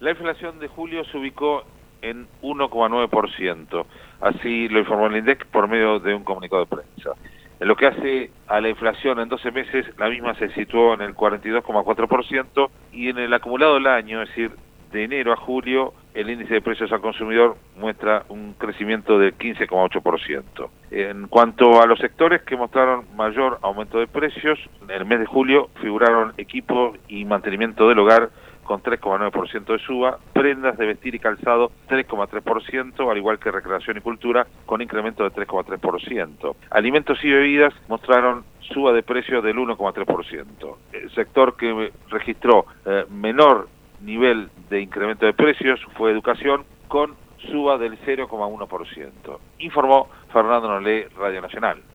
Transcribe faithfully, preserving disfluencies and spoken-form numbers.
La inflación de julio se ubicó en uno coma nueve por ciento, así lo informó el INDEC por medio de un comunicado de prensa. En lo que hace a la inflación en doce meses, la misma se situó en el cuarenta y dos coma cuatro por ciento y en el acumulado del año, es decir, de enero a julio, el índice de precios al consumidor muestra un crecimiento del quince coma ocho por ciento. En cuanto a los sectores que mostraron mayor aumento de precios, en el mes de julio figuraron equipo y mantenimiento del hogar con tres coma nueve por ciento de suba, prendas de vestir y calzado tres coma tres por ciento, al igual que recreación y cultura con incremento de tres coma tres por ciento. Alimentos y bebidas mostraron suba de precios del uno coma tres por ciento. El sector que registró eh, menor nivel de incremento de precios fue educación con suba del cero coma uno por ciento. Informó Fernando Nolé, Radio Nacional.